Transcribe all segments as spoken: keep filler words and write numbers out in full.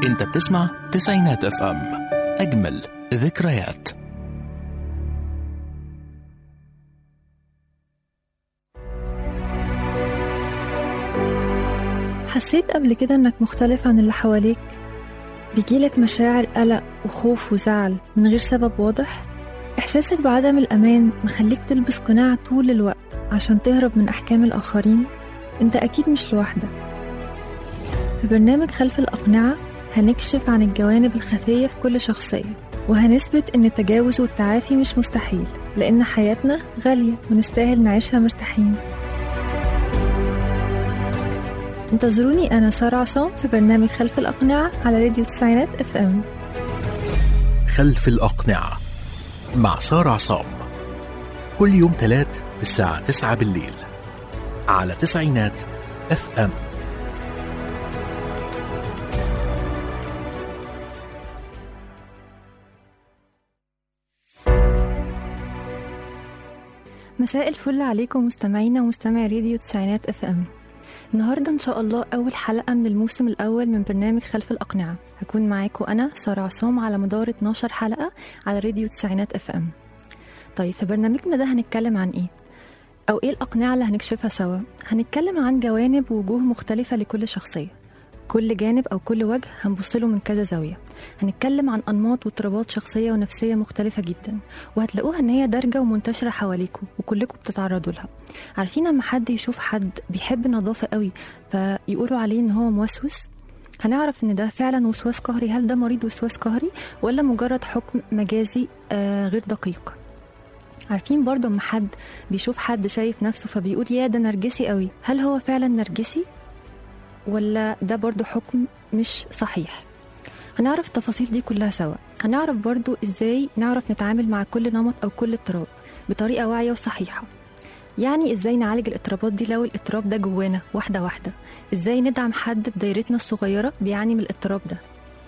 انت بتسمع تسعينات اف ام، اجمل ذكريات. حسيت قبل كده انك مختلف عن اللي حواليك؟ بيجيلك مشاعر قلق وخوف وزعل من غير سبب واضح؟ احساسك بعدم الامان مخليك تلبس قناع طول الوقت عشان تهرب من احكام الاخرين؟ انت اكيد مش لوحدك. في برنامج خلف الاقنعة هنكشف عن الجوانب الخفية في كل شخصية، وهنثبت ان التجاوز والتعافي مش مستحيل، لان حياتنا غالية ونستاهل نعيشها مرتاحين. انتظروني أنا سارة عصام في برنامج خلف الأقنعة على راديو تسعينات اف ام. خلف الأقنعة مع سارة عصام، كل يوم تلات الساعة تسعة بالليل على تسعينات اف ام. مساء الفل عليكم مستمعينا ومستمعي راديو تسعينات اف ام. النهاردة إن شاء الله أول حلقة من الموسم الأول من برنامج خلف الأقنعة. هكون معاكم أنا سارة عصام على مدار اتناشر حلقة على راديو تسعينات اف ام. طيب في برنامجنا ده هنتكلم عن إيه؟ أو إيه الأقنعة اللي هنكشفها سوا؟ هنتكلم عن جوانب ووجوه مختلفة لكل شخصية، كل جانب أو كل وجه هنبصله من كذا زاوية. هنتكلم عن أنماط واضطرابات شخصية ونفسية مختلفة جدا، وهتلاقوها إن هي دارجة ومنتشرة حواليكم وكلكم بتتعرضوا لها. عارفين لما حد يشوف حد بيحب النظافة قوي فيقولوا عليه إن هو موسوس؟ هنعرف إن ده فعلا وسواس قهري. هل ده مريض وسواس قهري ولا مجرد حكم مجازي آه غير دقيق؟ عارفين برضو لما حد بيشوف حد شايف نفسه فبيقول يا ده نرجسي قوي، هل هو فعلا نرجسي ولا ده برضو حكم مش صحيح؟ هنعرف التفاصيل دي كلها سوا. هنعرف برضو ازاي نعرف نتعامل مع كل نمط او كل اضطراب بطريقة واعية وصحيحة. يعني ازاي نعالج الاضطرابات دي لو الاضطراب ده جوانا واحدة واحدة. ازاي ندعم حد في دايرتنا الصغيرة بيعاني من الاضطراب ده.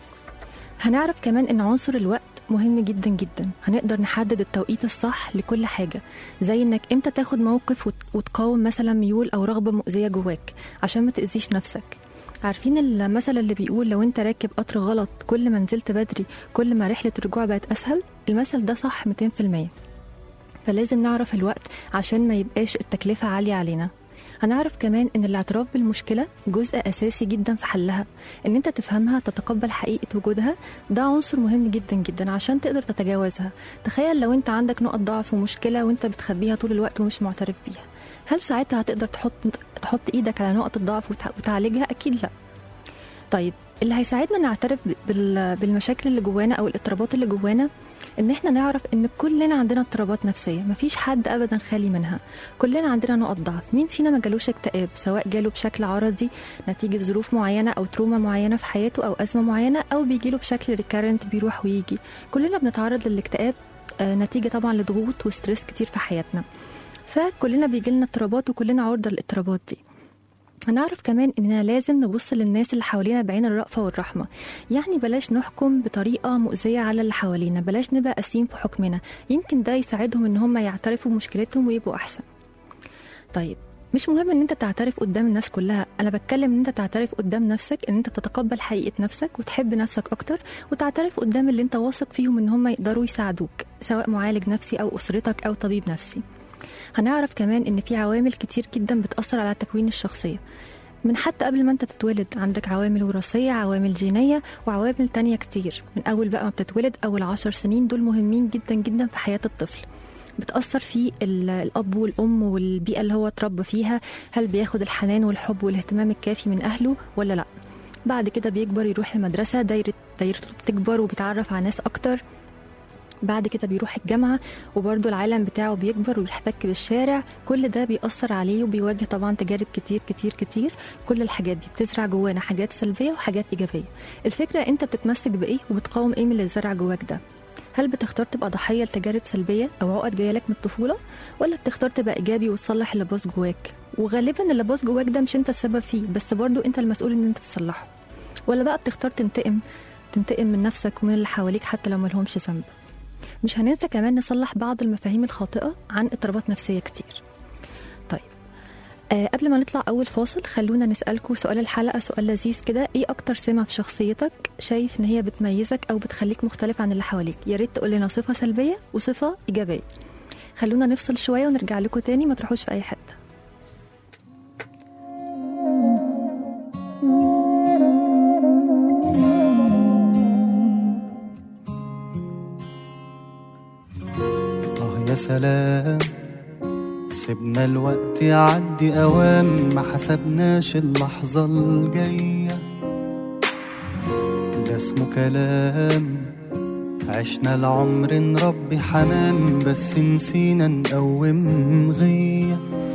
هنعرف كمان ان عنصر الوقت مهم جدا جدا. هنقدر نحدد التوقيت الصح لكل حاجة، زي انك امتى تاخد موقف وتقاوم مثلا ميول او رغبة مؤذية جواك عشان ما تأذيش نفسك. عارفين المثل اللي بيقول لو انت راكب قطر غلط كل ما نزلت بدري كل ما رحلة الرجوع بقت اسهل؟ المثل ده صح مئتين في المية. فلازم نعرف الوقت عشان ما يبقاش التكلفة عالية علينا. هنعرف كمان ان الاعتراف بالمشكلة جزء اساسي جدا في حلها. ان انت تفهمها، تتقبل حقيقة وجودها، ده عنصر مهم جدا جدا عشان تقدر تتجاوزها. تخيل لو انت عندك نقط ضعف ومشكلة وانت بتخبيها طول الوقت ومش معترف بيها، هل ساعتها هتقدر تحط تحط ايدك على نقط الضعف وتعالجها؟ اكيد لا. طيب اللي هيساعدنا نعترف بالمشاكل اللي جوانا او الاضطرابات اللي جوانا ان احنا نعرف ان كلنا عندنا اضطرابات نفسية، مفيش حد ابدا خالي منها. كلنا عندنا نقط ضعف. مين فينا ما جالوش اكتئاب، سواء جاله بشكل عرضي نتيجة ظروف معينة او تروما معينة في حياته او ازمة معينة، او بيجيله بشكل ريكارنت بيروح ويجي. كلنا بنتعرض للاكتئاب آه نتيجة طبعا لضغوط وستريس كتير في حياتنا. فكلنا بيجيلنا اضطرابات وكلنا عرضة للاضطرابات دي. هنعرف كمان إننا لازم نبص للناس اللي حوالينا بعين الرأفة والرحمة. يعني بلاش نحكم بطريقة مؤذية على اللي حوالينا، بلاش نبقى قاسيين في حكمنا. يمكن ده يساعدهم إن هم يعترفوا بمشكلتهم ويبقوا أحسن. طيب مش مهم إن أنت تعترف قدام الناس كلها، أنا بتكلم إن أنت تعترف قدام نفسك، إن أنت تتقبل حقيقة نفسك وتحب نفسك أكتر، وتعترف قدام اللي أنت واثق فيهم إن هم يقدروا يساعدوك، سواء معالج نفسي أو أسرتك أو طبيب نفسي. هنعرف كمان ان في عوامل كتير جدا بتأثر على تكوين الشخصية من حتى قبل ما انت تتولد. عندك عوامل وراثية، عوامل جينية، وعوامل تانية كتير. من اول بقى ما بتتولد اول عشر سنين دول مهمين جدا جدا في حياة الطفل. بتأثر فيه الأب والأم والبيئة اللي هو اتربى فيها. هل بياخد الحنان والحب والاهتمام الكافي من أهله ولا لا؟ بعد كده بيكبر يروح المدرسة، دايرة دايرته بتكبر وبيتعرف على ناس أكتر. بعد كده بيروح الجامعة وبرضه العالم بتاعه بيكبر ويحتك بالشارع. كل ده بيأثر عليه وبيواجه طبعا تجارب كتير كتير كتير. كل الحاجات دي بتزرع جوانا حاجات سلبية وحاجات إيجابية. الفكرة انت بتتمسك بإيه وبتقاوم ايه من اللي زرع جواك ده. هل بتختار تبقى ضحية لتجارب سلبية أو عقد جاية لك من الطفولة، ولا بتختار تبقى إيجابي وتصلح اللي باظ جواك؟ وغالبا اللي باظ جواك ده مش انت السبب فيه، بس برضه انت المسؤول ان انت تصلحه. ولا بقى بتختار تنتقم تنتقم من نفسك ومن اللي حواليك حتى لو ملهمش ذنب؟ مش هننسى كمان نصلح بعض المفاهيم الخاطئة عن اضطرابات نفسية كتير. طيب آه قبل ما نطلع أول فاصل خلونا نسألكم سؤال الحلقة، سؤال لذيذ كده. إيه أكتر سمة في شخصيتك شايف إن هي بتميزك أو بتخليك مختلف عن اللي حواليك؟ يا ريت تقول لنا صفة سلبية وصفة إيجابية. خلونا نفصل شوية ونرجع لكم تاني، ما تروحوش في أي حتة. آه يا سلام، سيبنا الوقت يعدي أوام، ما حسبناش اللحظة الجاية. ده اسمه كلام، عشنا العمر نربي حمام، بس نسينا نقوم غية.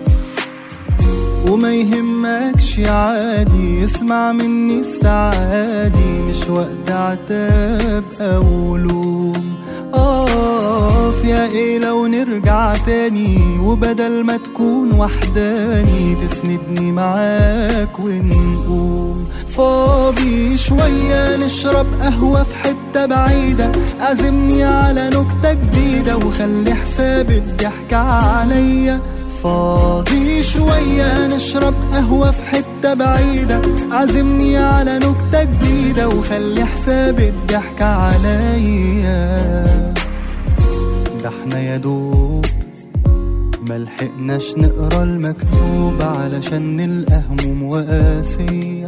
وما يهمكش عادي، اسمع مني السعادي، مش وقت عتاب أو لوم. آه يا إيه لو نرجع تاني، وبدل ما تكون وحداني تسندني معاك ونقوم. فاضي شوية نشرب قهوة في حتة بعيدة، عزمني على نكتة جديدة وخلي حساب الضحك عليا. فاضي شوية نشرب قهوة في حتة بعيدة، عزمني على نكتة جديدة وخلي حساب الضحك عليا. ده احنا يا دوب ملحقناش نقرا المكتوب، علشان نلقى هموم وقاسية.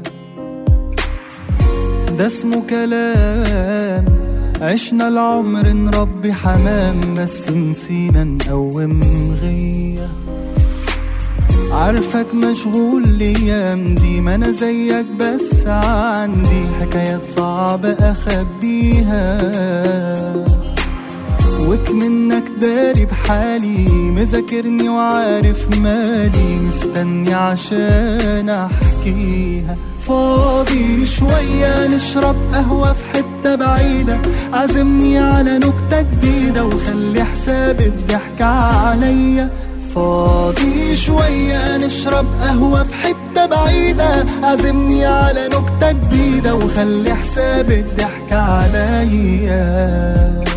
ده اسمه كلام، عشنا العمر نربي حمام، بس نسينا نقوم غية. عارفك مشغول الايام دي، ما انا زيك بس عندي حكايات صعبة اخبيها. وكمنك داري بحالي، مذاكرني وعارف مالي، مستني عشان احكيها. فاضي شوية نشرب قهوة في حتة بعيدة، عزمني على نكتة جديدة وخلي حساب الضحك عليا. فاضي شوية نشرب قهوة في حتة بعيدة، عزمني على نكتة جديدة وخلي حساب الضحك عليا.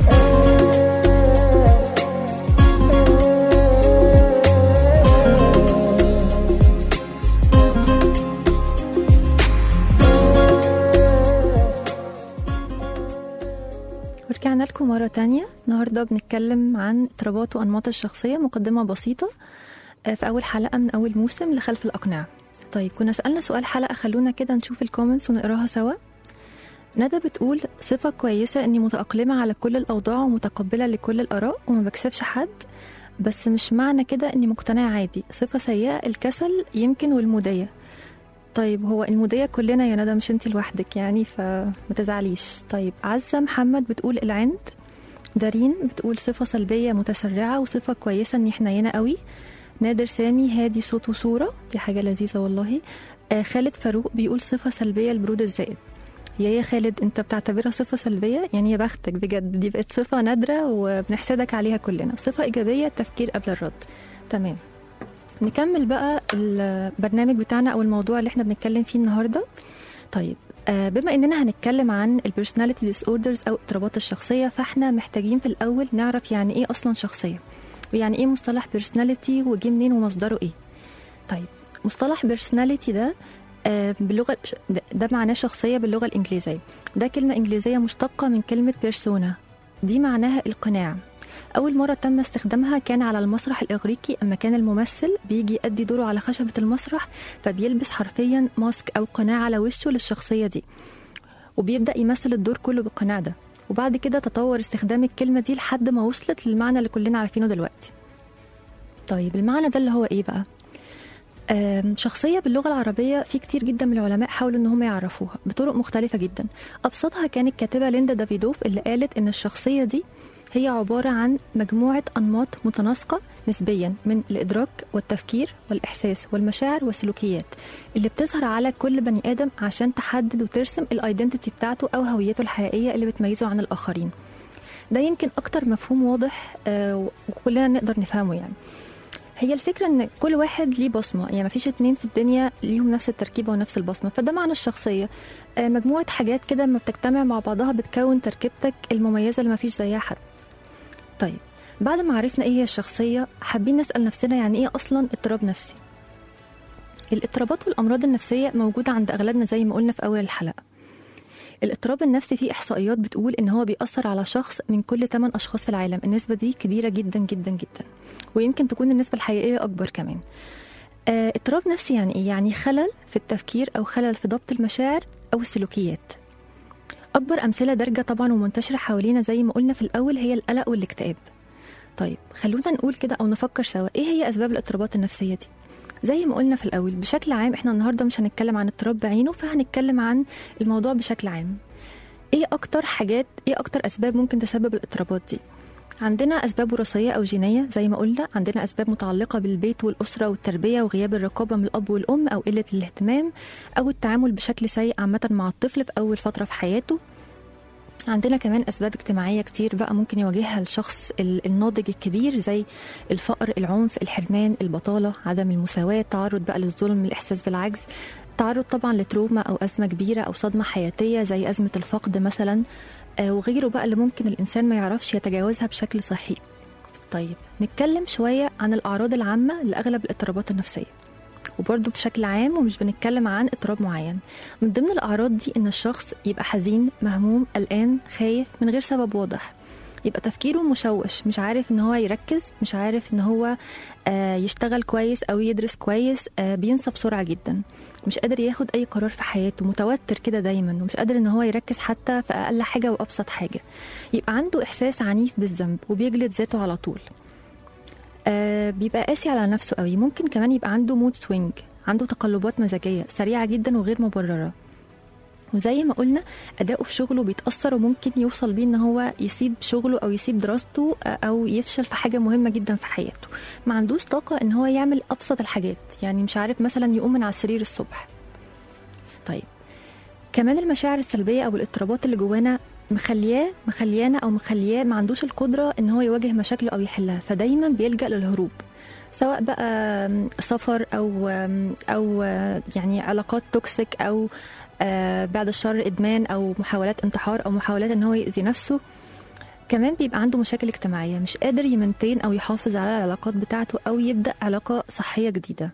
ورجعنا لكم مرة تانية. النهاردة بنتكلم عن اضطرابات وأنماط الشخصية، مقدمة بسيطة في أول حلقة من أول موسم لخلف الأقنعة. طيب كنا سألنا سؤال حلقة، خلونا كده نشوف الكومنتس ونقراها سوا. ندى بتقول صفة كويسة إني متأقلمة على كل الأوضاع ومتقبلة لكل الآراء وما بكسبش حد، بس مش معنى كده إني مقتنعة عادي. صفة سيئة الكسل يمكن والمودية. طيب هو المودية كلنا يا ندى، مش انتي لوحدك يعني، فما تزعليش. طيب عزة محمد بتقول العند. دارين بتقول صفة سلبية متسرعة، وصفة كويسة اني حنينة قوي. نادر سامي هادي صوت وصورة، دي حاجة لذيذة والله. آه خالد فاروق بيقول صفة سلبية البرود الزائد. يا يا خالد انت بتعتبرها صفة سلبية؟ يعني يا بختك بجد، دي بقت صفة نادرة وبنحسدك عليها كلنا. صفة إيجابية التفكير قبل الرد. تمام، نكمل بقى البرنامج بتاعنا أو الموضوع اللي احنا بنتكلم فيه النهاردة. طيب آه بما اننا هنتكلم عن البيرسوناليتي ديسوردرز او اضطرابات الشخصية، فاحنا محتاجين في الأول نعرف يعني ايه أصلا شخصية، ويعني ايه مصطلح بيرسوناليتي وجه منين ومصدره ايه. طيب مصطلح بيرسوناليتي ده آه باللغة ده, ده معناه شخصية باللغة الإنجليزية. ده كلمة إنجليزية مشتقة من كلمة بيرسونا، دي معناها القناع. أول مرة تم استخدامها كان على المسرح الإغريقي، أما كان الممثل بيجي يأدي دوره على خشبة المسرح، فبيلبس حرفيا ماسك أو قناع على وشه للشخصية دي، وبيبدأ يمثل الدور كله بالقناع ده. وبعد كده تطور استخدام الكلمة دي لحد ما وصلت للمعنى اللي كلنا عارفينه دلوقتي. طيب المعنى ده اللي هو إيه بقى؟ شخصية باللغة العربية في كتير جدا من العلماء حاولوا ان هم يعرفوها بطرق مختلفة جدا. أبسطها كانت كاتبة ليندا دافيدوف، اللي قالت ان الشخصية دي هي عبارة عن مجموعة أنماط متناسقة نسبيا من الإدراك والتفكير والإحساس والمشاعر والسلوكيات، اللي بتظهر على كل بني آدم عشان تحدد وترسم الايدنتيتي بتاعته أو هويته الحقيقية اللي بتميزه عن الآخرين. ده يمكن أكتر مفهوم واضح آه وكلنا نقدر نفهمه. يعني هي الفكرة ان كل واحد ليه بصمة، يعني مفيش اتنين في الدنيا ليهم نفس التركيبة ونفس البصمة، فده معنى الشخصية. آه مجموعة حاجات كده لما بتجتمع مع بعضها بتكون تركيبتك المميزة اللي مفيش زيها حد. طيب بعد ما عرفنا ايه هي الشخصية، حابين نسأل نفسنا يعني ايه اصلا اضطراب نفسي. الاضطرابات والأمراض النفسية موجودة عند أغلبنا زي ما قلنا في أول الحلقة. الاضطراب النفسي فيه إحصائيات بتقول إن هو بيأثر على شخص من كل ثمانية أشخاص في العالم. النسبة دي كبيرة جدا جدا جدا، ويمكن تكون النسبة الحقيقية أكبر كمان. آه، اضطراب نفسي يعني إيه؟ يعني خلل في التفكير أو خلل في ضبط المشاعر أو السلوكيات. أكبر أمثلة دارجة طبعا ومنتشرة حوالينا زي ما قلنا في الأول هي القلق والاكتئاب. طيب خلونا نقول كده أو نفكر سوا إيه هي أسباب الاضطرابات النفسية دي. زي ما قلنا في الأول بشكل عام إحنا النهاردة مش هنتكلم عن اضطراب بعينه، فهنتكلم عن الموضوع بشكل عام. إيه أكتر حاجات إيه أكتر أسباب ممكن تسبب الاضطرابات دي؟ عندنا أسباب وراثية أو جينية زي ما قلنا، عندنا أسباب متعلقة بالبيت والأسرة والتربية وغياب الرقابة من الأب والأم أو قلة الاهتمام أو التعامل بشكل سيء عامة مع الطفل في أول فترة في حياته. عندنا كمان أسباب اجتماعية كتير بقى ممكن يواجهها الشخص الناضج الكبير زي الفقر، العنف، الحرمان، البطالة، عدم المساواة، تعرض بقى للظلم، الإحساس بالعجز، تعرض طبعا لتروما أو أزمة كبيرة أو صدمة حياتية زي أزمة الفقد مثلا، وغيره بقى اللي ممكن الإنسان ما يعرفش يتجاوزها بشكل صحي. طيب نتكلم شوية عن الأعراض العامة لأغلب الاضطرابات النفسية، وبرضه بشكل عام ومش بنتكلم عن اضطراب معين. من ضمن الأعراض دي إن الشخص يبقى حزين، مهموم، قلقان، خايف من غير سبب واضح، يبقى تفكيره مشوش، مش عارف إن هو يركز، مش عارف إن هو آه يشتغل كويس أو يدرس كويس، آه بينسى بسرعة جدا، مش قادر ياخد أي قرار في حياته، متوتر كده دايما ومش قادر إن هو يركز حتى في أقل حاجة وأبسط حاجة، يبقى عنده إحساس عنيف بالذنب وبيجلد ذاته على طول، آه بيبقى قاسي على نفسه قوي. ممكن كمان يبقى عنده مود سوينج، عنده تقلبات مزاجية سريعة جدا وغير مبررة، وزي ما قلنا أداؤه في شغله بيتأثر وممكن يوصل بيه إن هو يسيب شغله أو يسيب دراسته أو يفشل في حاجة مهمة جدا في حياته. ما عندوش طاقة إن هو يعمل أبسط الحاجات، يعني مش عارف مثلا يقوم من على السرير الصبح. طيب كمان المشاعر السلبية أو الاضطرابات اللي جوانا مخلياه مخليانا أو مخلياه ما عندوش القدرة إن هو يواجه مشاكله أو يحلها، فدايما بيلجأ للهروب، سواء بقى سفر أو أو يعني علاقات توكسيك أو آه بعد الشر إدمان أو محاولات انتحار أو محاولات إن هو يأذي نفسه. كمان بيبقى عنده مشاكل اجتماعية، مش قادر يمنتين أو يحافظ على العلاقات بتاعته أو يبدأ علاقة صحية جديدة.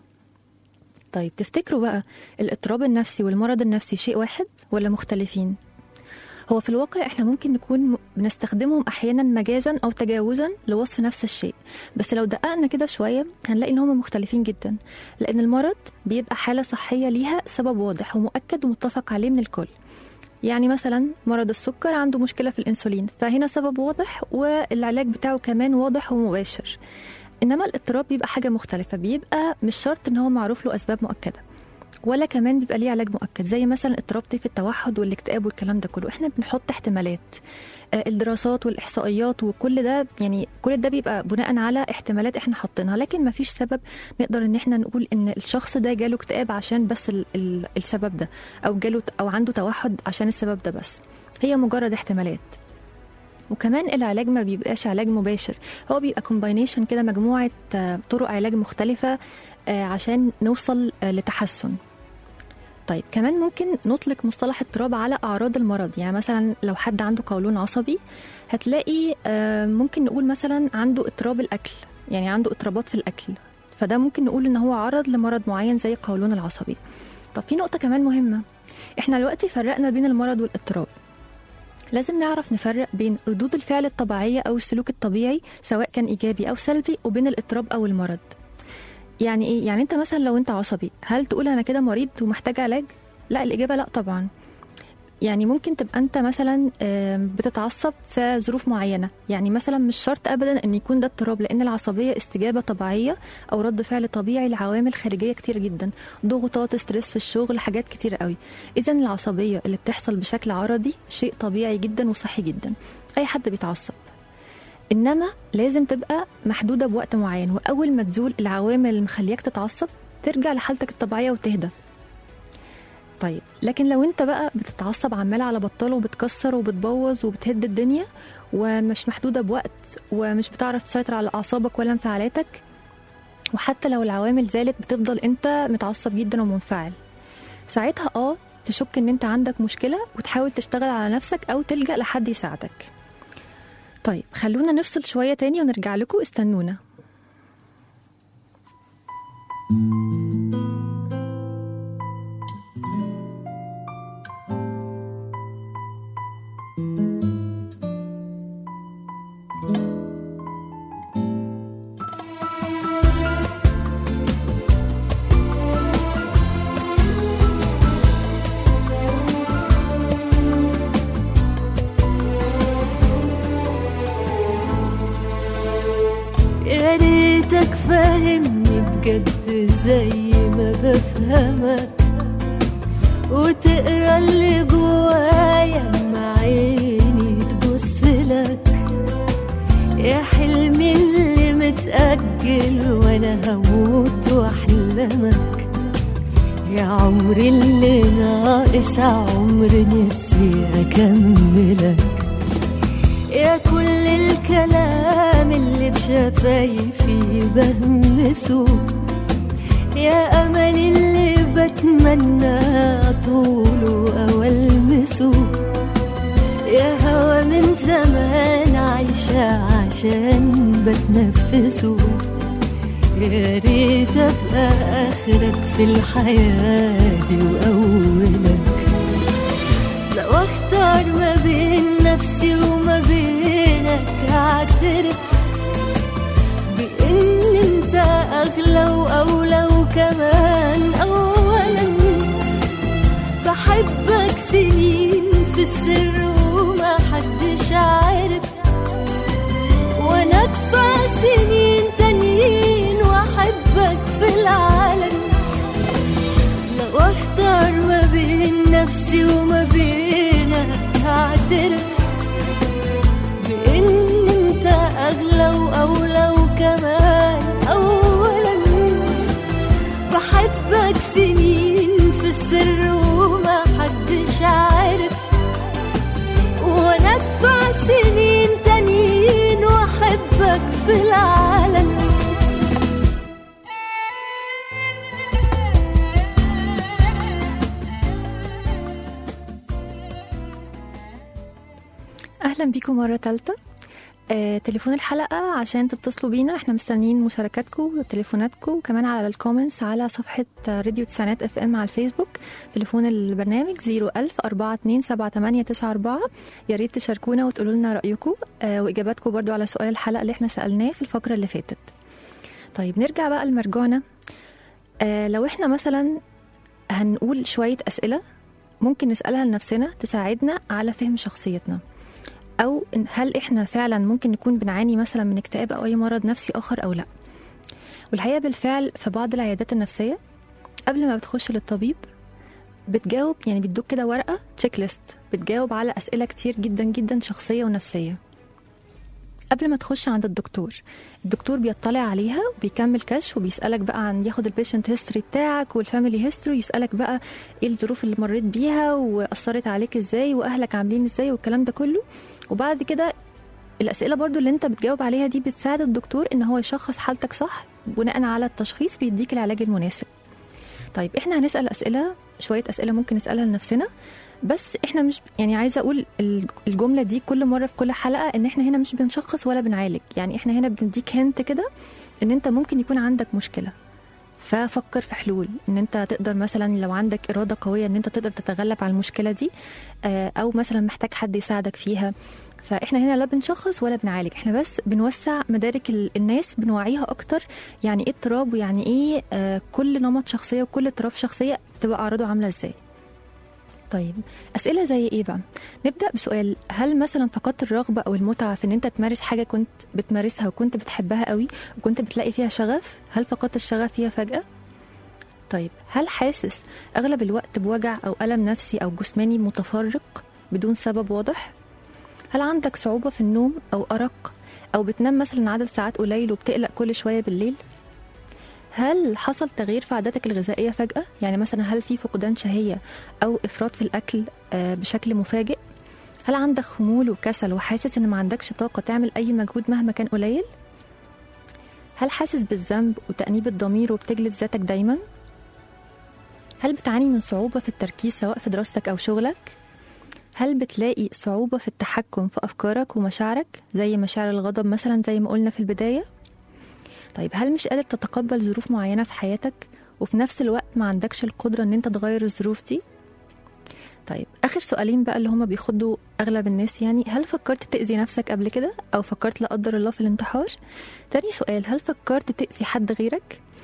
طيب تفتكروا بقى الاضطراب النفسي والمرض النفسي شيء واحد ولا مختلفين؟ هو في الواقع احنا ممكن نكون بنستخدمهم احيانا مجازا او تجاوزا لوصف نفس الشيء، بس لو دققنا كده شويه هنلاقي ان هم مختلفين جدا، لان المرض بيبقى حاله صحيه ليها سبب واضح ومؤكد ومتفق عليه من الكل. يعني مثلا مرض السكر عنده مشكله في الانسولين، فهنا سبب واضح والعلاج بتاعه كمان واضح ومباشر. انما الاضطراب بيبقى حاجه مختلفه، بيبقى مش شرط ان هو معروف له اسباب مؤكده ولا كمان بيبقى ليه علاج مؤكد، زي مثلا اضطراب طيف التوحد والاكتئاب والكلام ده كله. احنا بنحط احتمالات، آه الدراسات والاحصائيات وكل ده، يعني كل ده بيبقى بناء على احتمالات احنا حاطينها، لكن ما فيش سبب نقدر ان احنا نقول ان الشخص ده جاله اكتئاب عشان بس ال ال السبب ده، او جاله او عنده توحد عشان السبب ده بس. هي مجرد احتمالات. وكمان العلاج ما بيبقاش علاج مباشر، هو بيبقى كومباينيشن كده، مجموعة آه طرق علاج مختلفة آه عشان نوصل آه لتحسن. طيب كمان ممكن نطلق مصطلح اضطراب على أعراض المرض، يعني مثلا لو حد عنده قولون عصبي هتلاقي ممكن نقول مثلا عنده اضطراب الأكل، يعني عنده اضطرابات في الأكل، فده ممكن نقول إن هو عرض لمرض معين زي القولون العصبي. طب في نقطة كمان مهمة، احنا دلوقتي فرقنا بين المرض والاضطراب، لازم نعرف نفرق بين ردود الفعل الطبيعية أو السلوك الطبيعي سواء كان إيجابي أو سلبي، وبين الاضطراب أو المرض. يعني ايه؟ يعني انت مثلا لو انت عصبي هل تقول انا كده مريض ومحتاج علاج؟ لا، الاجابه لا طبعا. يعني ممكن تبقى انت مثلا بتتعصب في ظروف معينه، يعني مثلا مش شرط ابدا ان يكون ده اضطراب، لان العصبيه استجابه طبيعيه او رد فعل طبيعي لعوامل خارجيه كتير جدا، ضغوطات، ستريس في الشغل، حاجات كتير قوي. اذا العصبيه اللي بتحصل بشكل عرضي شيء طبيعي جدا وصحي جدا، اي حد بيتعصب، انما لازم تبقى محدوده بوقت معين، واول ما تزول العوامل اللي مخلياك تتعصب ترجع لحالتك الطبيعيه وتهدى. طيب لكن لو انت بقى بتتعصب عمال على بطال وبتكسر وبتبوظ وبتهد الدنيا ومش محدوده بوقت ومش بتعرف تسيطر على اعصابك ولا انفعالاتك، وحتى لو العوامل زالت بتفضل انت متعصب جدا ومنفعل، ساعتها اه تشك ان انت عندك مشكله وتحاول تشتغل على نفسك او تلجأ لحد يساعدك. طيب خلونا نفصل شوية تاني ونرجع لكم، استنونا. تفهمني بجد زي ما بفهمك، وتقرا اللي جوايا مع عيني تبصلك. يا حلمي اللي متأجل وانا هموت واحلمك، يا عمري اللي ناقص عمر نفسي اكملك. يا كل الكلام اللي بشفايفي بهمسه، يا امل اللي بتمنى طوله او المسه. يا هوا من زمان عايشة عشان بتنفسه، يا ريت ابقى اخرك في الحياة دي واولك. لو اختار ما بين نفسي وما بينك هعترف بان انت اغلى واولى، وكمان اولا بحبك سنين في السر وما حدش عارف، وانا ادفع سنين تانيين واحبك في العالم. لو اختار ما بين نفسي وما بينك هعترف بان انت اغلى واولى، وكمان اولا بحبك سنين في السر وما حدش عارف، وانا ادفع سنين تانيين واحبك في العالم. أهلا بيكم مرة تالتة. آه، تليفون الحلقة عشان تتصلوا بينا، احنا مستنيين مشاركاتكم وتليفوناتكم، وكمان على الكومنتس على صفحة راديو تسعينات اف ام على الفيسبوك. تليفون البرنامج زيرو ألف أربعة اتنين سبعة تمانية تسعة أربعة. يا ريت تشاركونا وتقولوا لنا رأيكم آه، وإجاباتكم برضو على سؤال الحلقة اللي احنا سألناه في الفقرة اللي فاتت. طيب نرجع بقى لمرجوعنا. آه، لو احنا مثلا هنقول شوية أسئلة ممكن نسألها لنفسنا تساعدنا على فهم شخصيتنا، أو هل إحنا فعلا ممكن نكون بنعاني مثلا من اكتئاب أو أي مرض نفسي آخر أو لا. والحقيقة بالفعل في بعض العيادات النفسية قبل ما بتخش للطبيب بتجاوب، يعني بيدوك كده ورقة تشيك ليست بتجاوب على أسئلة كتير جدا جدا شخصية ونفسية قبل ما تخش عند الدكتور. الدكتور بيطلع عليها وبيكمل كشف وبيسألك بقى عن ياخد البيشنت هيستوري بتاعك والفاميلي هيستوري، يسألك بقى ايه الظروف اللي مريت بيها وأثرت عليك ازاي وأهلك عاملين ازاي والكلام ده كله. وبعد كده الأسئلة برضو اللي انت بتجاوب عليها دي بتساعد الدكتور ان هو يشخص حالتك صح، بناء على التشخيص بيديك العلاج المناسب. طيب احنا هنسأل أسئلة، شوية أسئلة ممكن نسألها لنفسنا، بس احنا مش يعني عايزه اقول الجمله دي كل مره في كل حلقه ان احنا هنا مش بنشخص ولا بنعالج. يعني احنا هنا بنديك هنت كده ان انت ممكن يكون عندك مشكله، ففكر في حلول ان انت تقدر مثلا لو عندك اراده قويه ان انت تقدر تتغلب على المشكله دي، او مثلا محتاج حد يساعدك فيها. فاحنا هنا لا بنشخص ولا بنعالج، احنا بس بنوسع مدارك الناس، بنوعيها اكتر يعني ايه اضطراب ويعني ايه آه كل نمط شخصيه وكل اضطراب شخصيه تبقى اعراضه عامله ازاي. طيب أسئلة زي إيه بقى؟ نبدأ بسؤال: هل مثلا فقدت الرغبة أو المتعة في إن أنت تمارس حاجة كنت بتمارسها وكنت بتحبها قوي وكنت بتلاقي فيها شغف؟ هل فقدت الشغف فيها فجأة؟ طيب هل حاسس أغلب الوقت بوجع أو ألم نفسي أو جسماني متفرق بدون سبب واضح؟ هل عندك صعوبة في النوم أو أرق، أو بتنام مثلا عدد ساعات قليل وبتقلق كل شوية بالليل؟ هل حصل تغيير في عاداتك الغذائية فجأة؟ يعني مثلا هل في فقدان شهية أو إفراط في الأكل بشكل مفاجئ؟ هل عندك خمول وكسل وحاسس إن ما عندكش طاقة تعمل أي مجهود مهما كان قليل؟ هل حاسس بالذنب وتأنيب الضمير وبتجلد ذاتك دايما؟ هل بتعاني من صعوبة في التركيز سواء في دراستك أو شغلك؟ هل بتلاقي صعوبة في التحكم في أفكارك ومشاعرك زي مشاعر الغضب مثلا زي ما قلنا في البداية؟ طيب هل مش قادر تتقبل ظروف معينة في حياتك وفي نفس الوقت ما عندكش القدرة ان انت تغير الظروف دي؟ طيب آخر سؤالين بقى اللي هما بيخدوا أغلب الناس، يعني هل فكرت تأذي نفسك قبل كده أو فكرت لا قدر الله في الانتحار؟ تاني سؤال: هل فكرت تأذي حد غيرك؟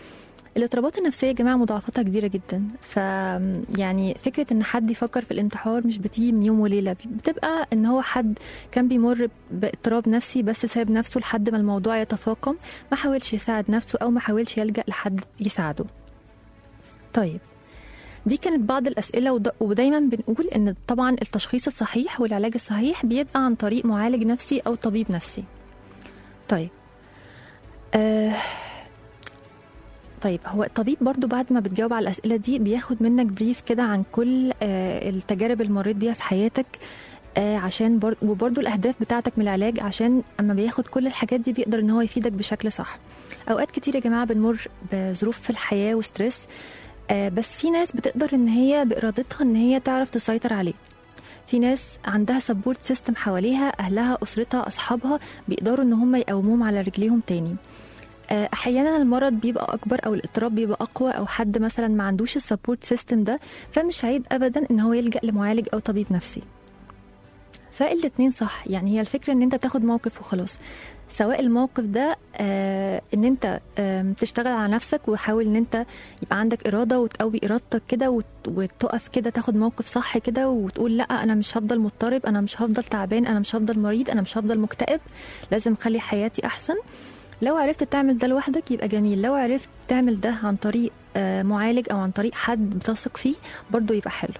الاضطرابات النفسية يا جماعة مضاعفتها كبيرة جدا. ف يعني فكرة ان حد يفكر في الانتحار مش بتيجي من يوم وليلة، بتبقى ان هو حد كان بيمر باضطراب نفسي بس ساب نفسه لحد ما الموضوع يتفاقم، ما حاولش يساعد نفسه او ما حاولش يلجأ لحد يساعده. طيب دي كانت بعض الأسئلة، ود... ودايما بنقول ان طبعا التشخيص الصحيح والعلاج الصحيح بيبقى عن طريق معالج نفسي او طبيب نفسي. طيب آه... طيب هو الطبيب برضو بعد ما بتجاوب على الأسئلة دي بياخد منك بريف كده عن كل آه التجارب اللي مريت بيها في حياتك، آه عشان بر... وبرضو الأهداف بتاعتك من العلاج، عشان أما بياخد كل الحاجات دي بيقدر إن هو يفيدك بشكل صح. أوقات كتير يا جماعة بنمر بظروف في الحياة وستريس، آه بس في ناس بتقدر إن هي بإرادتها إن هي تعرف تسيطر عليه. في ناس عندها سبورت سيستم حواليها، أهلها، أسرتها، أصحابها بيقدروا إن هم يقوموهم على رجليهم تاني. احيانا المرض بيبقى اكبر او الاضطراب بيبقى اقوى، او حد مثلا ما عندوش السبورت سيستم ده، فمش عيب ابدا ان هو يلجأ لمعالج او طبيب نفسي. فالاتنين صح، يعني هي الفكره ان انت تاخد موقف وخلاص، سواء الموقف ده آه ان انت آه تشتغل على نفسك وحاول ان انت يبقى عندك اراده وتقوي ارادتك كده وتقف كده تاخد موقف صح كده وتقول لا انا مش هفضل مضطرب، انا مش هفضل تعبان، انا مش هفضل مريض، انا مش هفضل مكتئب، لازم اخلي حياتي احسن. لو عرفت تعمل ده لوحدك يبقى جميل، لو عرفت تعمل ده عن طريق معالج أو عن طريق حد بتثق فيه برضو يبقى حلو.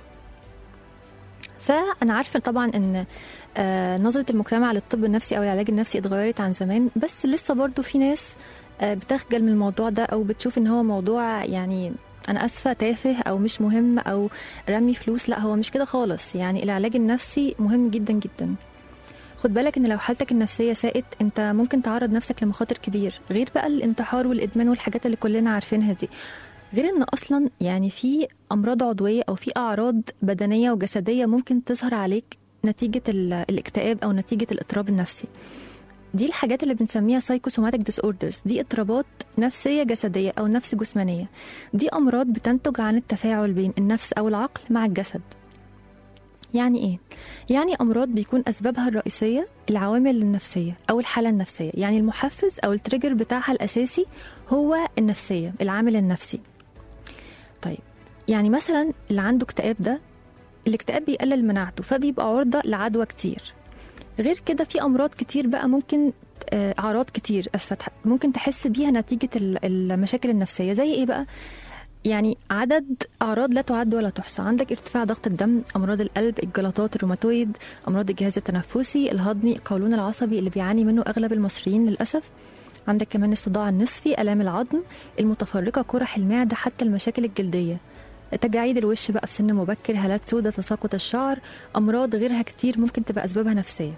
فأنا عارفة طبعا أن نظرة المجتمع للطب النفسي أو العلاج النفسي اتغيرت عن زمان، بس لسه برضو في ناس بتخجل من الموضوع ده أو بتشوف أن هو موضوع يعني أنا أسفة تافه أو مش مهم أو رمي فلوس. لا، هو مش كده خالص، يعني العلاج النفسي مهم جدا جدا. خد بالك ان لو حالتك النفسيه ساءت انت ممكن تعرض نفسك لمخاطر كبير، غير بقى الانتحار والادمان والحاجات اللي كلنا عارفينها دي، غير ان اصلا يعني في امراض عضويه او في اعراض بدنيه وجسديه ممكن تظهر عليك نتيجه الاكتئاب او نتيجه الاضطراب النفسي. دي الحاجات اللي بنسميها سايكوسوماتيك ديس اوردرز، دي اضطرابات نفسيه جسديه او نفس جسمانيه. دي امراض بتنتج عن التفاعل بين النفس او العقل مع الجسد. يعني ايه؟ يعني امراض بيكون اسبابها الرئيسيه العوامل النفسيه او الحاله النفسيه، يعني المحفز او التريجر بتاعها الاساسي هو النفسيه، العامل النفسي. طيب يعني مثلا اللي عنده اكتئاب ده، الاكتئاب بيقلل مناعته فبيبقى عرضه لعدوى كتير. غير كده في امراض كتير بقى ممكن اعراض كتير اسفه ممكن تحس بيها نتيجه المشاكل النفسيه. زي ايه بقى؟ يعني عدد أعراض لا تعد ولا تحصى. عندك ارتفاع ضغط الدم، أمراض القلب، الجلطات، الروماتويد، أمراض الجهاز التنفسي، الهضمي، القولون العصبي اللي بيعاني منه أغلب المصريين للأسف. عندك كمان الصداع النصفي، آلام العظم المتفرقة، قرح المعدة، حتى المشاكل الجلدية، تجاعيد الوش بقى في سن مبكر، هالات سودة، تساقط الشعر، أمراض غيرها كتير ممكن تبقى أسبابها نفسية.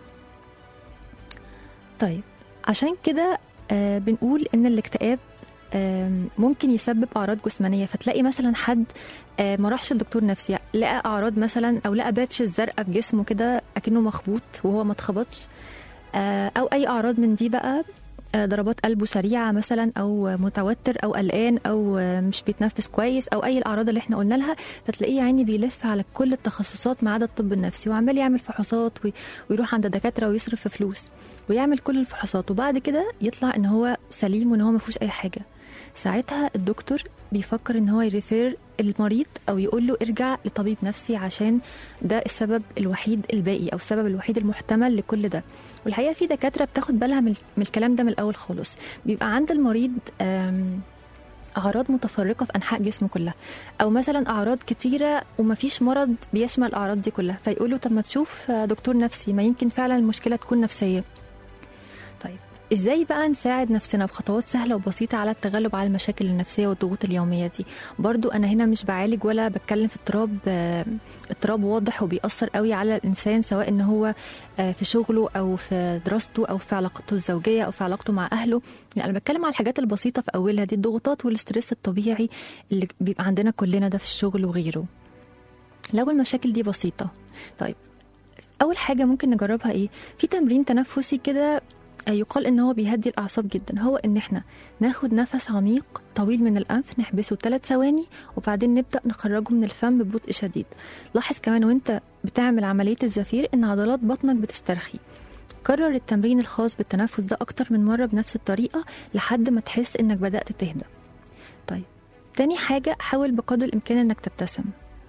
طيب عشان كده آه بنقول إن الاكتئاب ممكن يسبب اعراض جسمانيه. فتلاقي مثلا حد ما راحش لدكتور نفسي، لقى اعراض مثلا او لقى باتش الزرقاء في جسمه كده اكنه مخبوط وهو ما اتخبطش، او اي اعراض من دي بقى، ضربات قلبه سريعه مثلا او متوتر او قلقان او مش بيتنفس كويس او اي الاعراض اللي احنا قلنا لها. فتلاقيه يعني بيلف على كل التخصصات ما عدا الطب النفسي، وعمال يعمل فحوصات ويروح عند دكاتره ويصرف في فلوس ويعمل كل الفحوصات، وبعد كده يطلع ان هو سليم وان هو ما فيهوش اي حاجه. ساعتها الدكتور بيفكر ان هو يريفير المريض او يقول له ارجع لطبيب نفسي عشان ده السبب الوحيد الباقي او السبب الوحيد المحتمل لكل ده. والحقيقه في دكاتره بتاخد بالها من الكلام ده من الاول خالص. بيبقى عند المريض اعراض متفرقه في انحاء جسمه كلها، او مثلا اعراض كتيره ومفيش مرض بيشمل الاعراض دي كلها، فيقولوا طب ما تشوف دكتور نفسي، ما يمكن فعلا المشكله تكون نفسيه. طيب ازاي بقى نساعد نفسنا بخطوات سهله وبسيطه على التغلب على المشاكل النفسيه والضغوط اليوميه دي؟ برضو انا هنا مش بعالج ولا بتكلم في اضطراب اضطراب واضح وبيأثر قوي على الانسان، سواء ان هو في شغله او في دراسته او في علاقته الزوجيه او في علاقته مع اهله. يعني انا بتكلم على الحاجات البسيطه في اولها دي، الضغوطات والاسترس الطبيعي اللي بيبقى عندنا كلنا ده في الشغل وغيره. لو المشاكل دي بسيطه، طيب اول حاجه ممكن نجربها ايه؟ في تمرين تنفسي كده يقال ان هو بيهدي الاعصاب جدا، هو ان احنا ناخد نفس عميق طويل من الانف، نحبسه ثلاث ثواني وبعدين نبدا نخرجه من الفم ببطء شديد. لاحظ كمان وانت بتعمل عمليه الزفير ان عضلات بطنك بتسترخي. كرر التمرين الخاص بالتنفس ده اكتر من مره بنفس الطريقه لحد ما تحس انك بدات تهدى. طيب تاني حاجة، حاول بقدر الإمكان إنك تبتسم.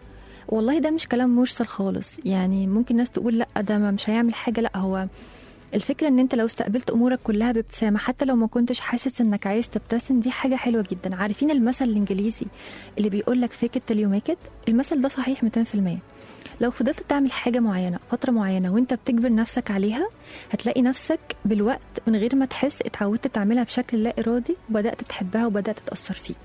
والله ده مش كلام مرسل خالص، يعني ممكن ناس تقول لأ ده ما مش هيعمل حاجة، لأ هو الفكرة ان انت لو استقبلت امورك كلها بابتسامة حتى لو ما كنتش حاسس انك عايز تبتسم، دي حاجة حلوة جدا. عارفين المثل الانجليزي اللي بيقولك fake it till you make it؟ المثل ده صحيح مئتين في المية. لو فضلت تعمل حاجة معينة فترة معينة وانت بتجبر نفسك عليها، هتلاقي نفسك بالوقت من غير ما تحس اتعودت تعملها بشكل لا إرادي وبدأت تحبها وبدأت تأثر فيك.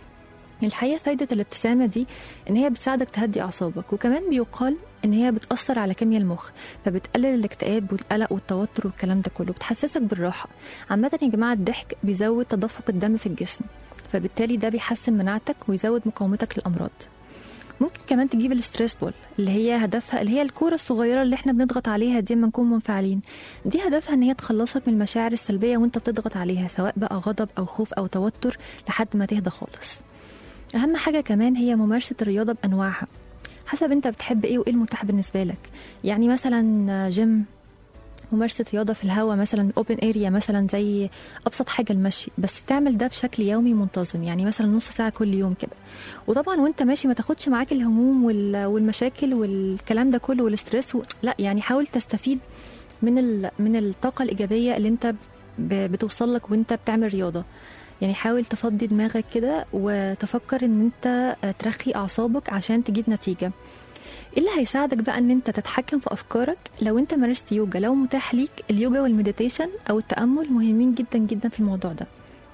الحقيقة فايدة الابتسامة دي ان هي بتساعدك تهدي اعصابك، وكمان بيقال ان هي بتأثر على كيمياء المخ، فبتقلل الاكتئاب والقلق والتوتر والكلام ده كله، بتحسسك بالراحة. عامة يا جماعة الضحك بيزود تدفق الدم في الجسم، فبالتالي ده بيحسن مناعتك ويزود مقاومتك للأمراض. ممكن كمان تجيب الستريس بول اللي هي هدفها اللي هي الكورة الصغيرة اللي احنا بنضغط عليها دي لما نكون منفعلين. دي هدفها ان هي تخلصك من المشاعر السلبية وانت بتضغط عليها، سواء بقى غضب او خوف او توتر، لحد ما تهدى خالص. اهم حاجة كمان هي ممارسة الرياضة بانواعها، حسب انت بتحب ايه وايه المتاح بالنسبة لك. يعني مثلا جيم، ممارسة رياضة في الهواء مثلا open area، مثلا زي أبسط حاجة المشي، بس تعمل ده بشكل يومي منتظم، يعني مثلا نص ساعة كل يوم كده. وطبعا وانت ماشي ما تاخدش معاك الهموم والمشاكل والكلام ده كله والستريس و... لا يعني حاول تستفيد من ال... من الطاقة الإيجابية اللي انت ب... بتوصل لك وانت بتعمل رياضة. يعني حاول تفضي دماغك كده وتفكر ان انت ترخي أعصابك عشان تجيب نتيجة. اللي هيساعدك بقى ان انت تتحكم في افكارك لو انت مارست يوجا، لو متاح ليك اليوجا والمديتيشن او التامل مهمين جدا جدا في الموضوع ده.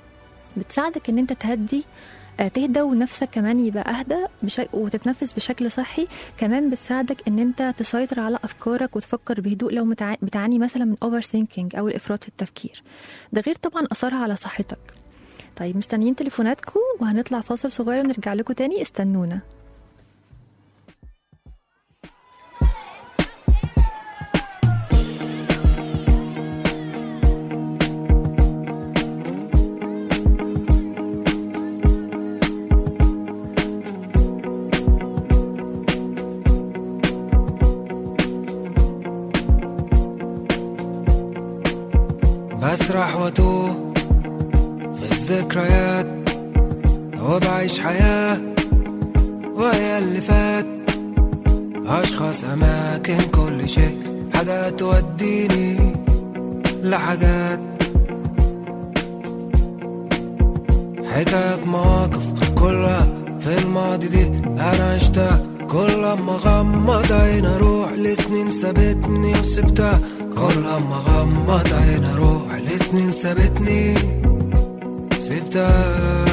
بتساعدك ان انت تهدي تهدى ونفسك كمان يبقى اهدى بشك... وتتنفس بشكل صحي. كمان بتساعدك ان انت تسيطر على افكارك وتفكر بهدوء لو متع... بتعاني مثلا من اوفر ثينكينج او الافراط في التفكير، ده غير طبعا اثرها على صحتك. طيب مستنيين تليفوناتكم وهنطلع فاصل صغير ونرجع لكم تاني، استنونا. بسرح واتوه في الذكريات وبعيش حياة وهي اللي فات، أشخاص أماكن كل شيء، حاجات توديني لحاجات، حكايات مواقف كلها في الماضي دي أنا عشتها. كل ما غمض عين أروح لسنين سابتني وسبتها، كل ما غمض عين أروح لسنين سابتني سبتها.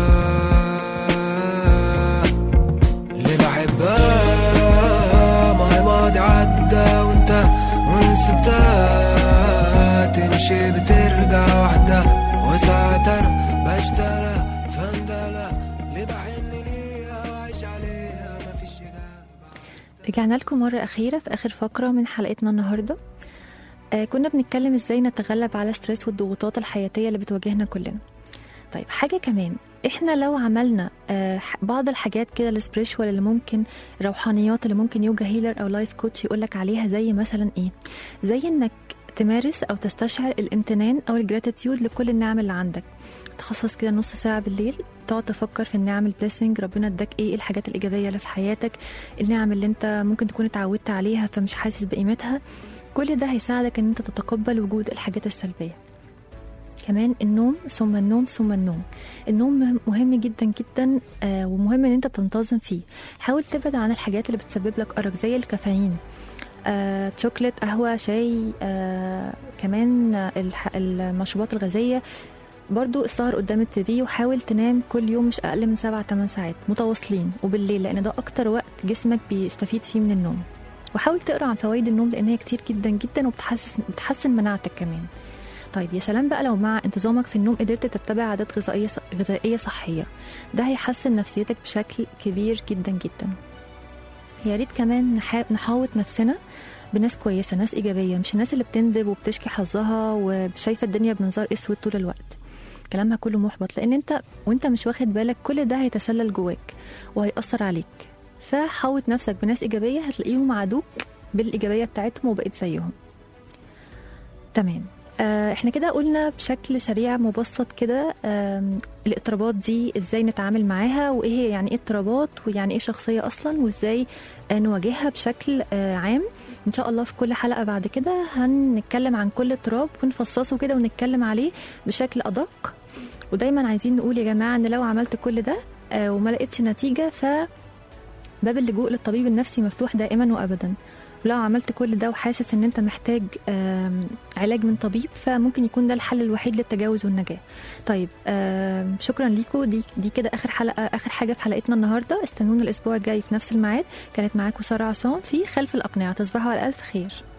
اللي بحبها ما هي ماضي عدى وانت ونسبتها، تمشي بترجع وحدها وساعات أنا بشترى فندلة اللي بحن ليها وعيش عليها مفيش إجابة. رجعنا لكم مرة أخيرة في آخر فقرة من حلقتنا النهاردة. آه كنا بنتكلم إزاي نتغلب على ستريس والضغوطات الحياتية اللي بتواجهنا كلنا. طيب حاجة كمان، إحنا لو عملنا آه بعض الحاجات كده السبريشوال اللي ممكن روحانيات اللي ممكن يوجا هيلر أو لايف كوتش يقولك عليها، زي مثلا إيه؟ زي إنك تمارس أو تستشعر الامتنان أو الجراتيتيود لكل النعم اللي عندك. تخصص كده نص ساعة بالليل تقعد تفكر في النعم البليسنج، ربنا اداك ايه الحاجات الإيجابية اللي في حياتك، النعم اللي انت ممكن تكون اتعودت عليها فمش حاسس بقيمتها. كل ده هيساعدك ان انت تتقبل وجود الحاجات السلبية. كمان النوم ثم النوم ثم النوم. النوم مهم جدا جدا آه ومهم ان انت تنتظم فيه. حاول تبعد عن الحاجات اللي بتسبب لك أرق زي الكافيين، آه، شوكولات، قهوة، شاي، آه، كمان المشروبات الغازية، برضو السهر قدام التيفي. وحاول تنام كل يوم مش أقل من سبعة تمن ساعات متواصلين وبالليل، لأن ده أكتر وقت جسمك بيستفيد فيه من النوم. وحاول تقرأ عن فوائد النوم لأن هي كتير جدا جدا وبتحسس بتحسن مناعتك كمان. طيب يا سلام بقى لو مع انتظامك في النوم قدرت تتبع عادات غذائية غذائية صحية، ده هيحسن نفسيتك بشكل كبير جدا جدا. يا ريت كمان نحاوط نفسنا بناس كويسة، ناس إيجابية، مش الناس اللي بتندب وبتشكي حظها وشايفة الدنيا بمنظار اسود طول الوقت، كلامها كله محبط، لأن انت وانت مش واخد بالك كل ده هيتسلل جواك وهيأثر عليك. فحاوط نفسك بناس إيجابية، هتلاقيهم عادوك بالإيجابية بتاعتهم وبقيت زيهم. تمام. آه احنا كده قلنا بشكل سريع مبسط كده آه الاضطرابات دي ازاي نتعامل معاها، وايه هي يعني ايه اضطرابات، ويعني ايه شخصيه اصلا، وازاي نواجهها بشكل عام. ان شاء الله في كل حلقه بعد كده هنتكلم عن كل اضطراب ونفصصه كده ونتكلم عليه بشكل ادق. ودايما عايزين نقول يا جماعه ان لو عملت كل ده وما لقيتش نتيجه، فباب اللجوء للطبيب النفسي مفتوح دائما وابدا. ولو عملت كل ده وحاسس ان انت محتاج علاج من طبيب، فممكن يكون ده الحل الوحيد للتجاوز والنجاة. طيب شكرا ليكم. دي دي كده اخر حلقه، اخر حاجه في حلقتنا النهارده. استنونا الاسبوع الجاي في نفس الميعاد. كانت معاكم ساره عصام في خلف الاقنعه. تصبحوا على الف خير.